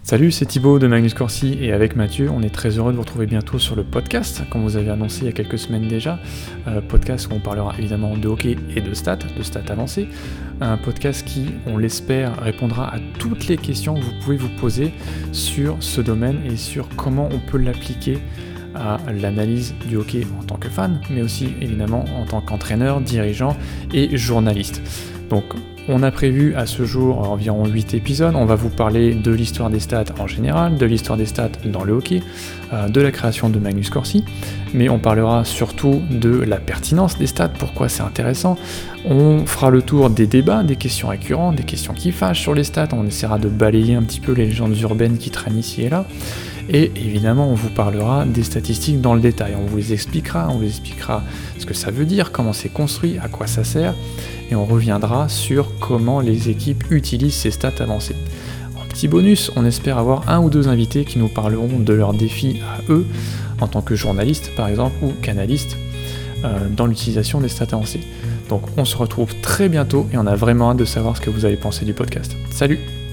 Salut, c'est Thibaut de Magnus Corsi et avec Mathieu, on est très heureux de vous retrouver bientôt sur le podcast, comme vous avez annoncé il y a quelques semaines déjà. Podcast où on parlera évidemment de hockey et de stats avancées. Un podcast qui, on l'espère, répondra à toutes les questions que vous pouvez vous poser sur ce domaine et sur comment on peut l'appliquer à l'analyse du hockey en tant que fan, mais aussi évidemment en tant qu'entraîneur, dirigeant et journaliste. Donc on a prévu à ce jour environ 8 épisodes, on va vous parler de l'histoire des stats en général, de l'histoire des stats dans le hockey, de la création de Magnus Corsi, mais on parlera surtout de la pertinence des stats, pourquoi c'est intéressant, on fera le tour des débats, des questions récurrentes, des questions qui fâchent sur les stats, on essaiera de balayer un petit peu les légendes urbaines qui traînent ici et là, et évidemment on vous parlera des statistiques dans le détail, on vous expliquera ce que ça veut dire, comment c'est construit, à quoi ça sert, et on reviendra sur comment les équipes utilisent ces stats avancées. En petit bonus, on espère avoir un ou deux invités qui nous parleront de leurs défis à eux, en tant que journalistes par exemple, ou canalistes, dans l'utilisation des stats avancées. Donc on se retrouve très bientôt et on a vraiment hâte de savoir ce que vous avez pensé du podcast. Salut!